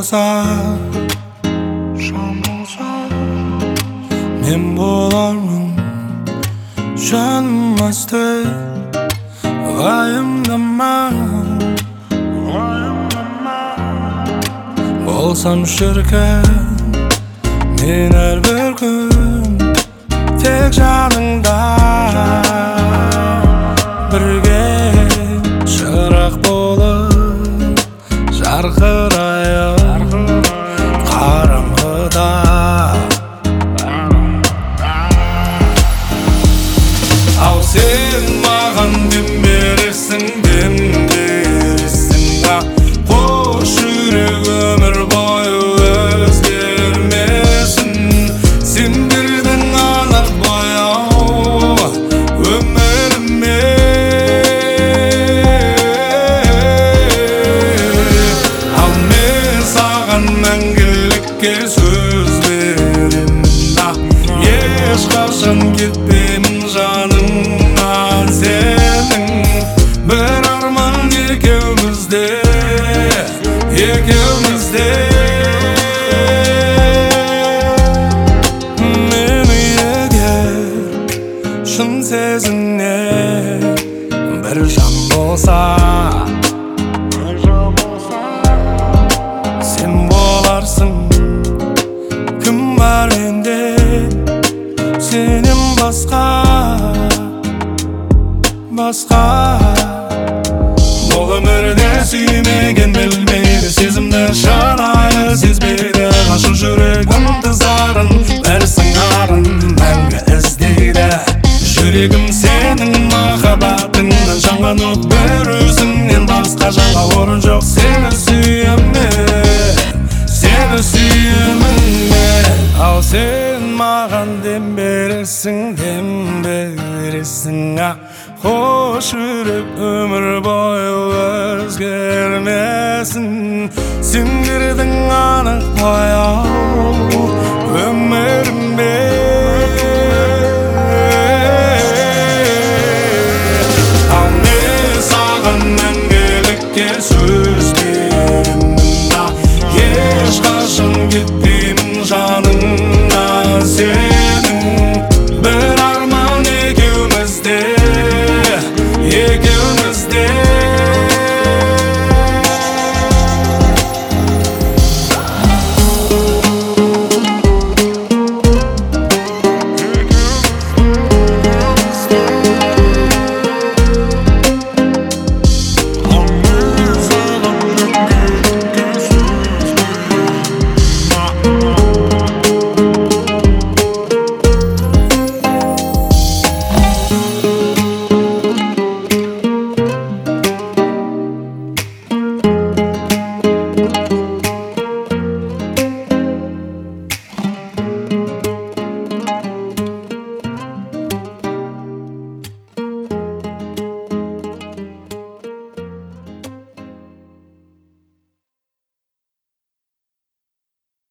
болса, мен болармын жаным асты. Уайымдама, болсам шіркін мен әрбір күн тек жаныңда бірге шырақ болып жарқырайық қараңғыда. Ау сен маған дем бересің, дем бересің, қош жүрек өмір бойы өзгермесін. Сен бердің анық бояу өміріме. Ал мен саған мәңгілікке сөз беремін, ешқашан кетпеймін жанымнан сенің. Бір арман екеумізде, екеумізде. Мені егер шын сезімне бір жан болса, сен боларсың. Кім бар менде сенен басқа, басқа. Бұл өмірде сүймеген білмейді, сезімді шынайы сезбейді. Ғашық жүрегімді зарын, бір сыңарын мәңгі іздейді. Жүрегім сенің махаббатыңнан жанған от, бір өзіңнен басқа жанға орын жоқ. Сені сүйемін, сені сүйемін мен. Ал сен маған дем бересің, дем бересің, қош жүрек өмір бойы өзгермесін. Сен бердің анық бояу өміріме. Ал мен саған мәңгілікке сөз беремін, ешқашан кетпеймін жаныңнан сен.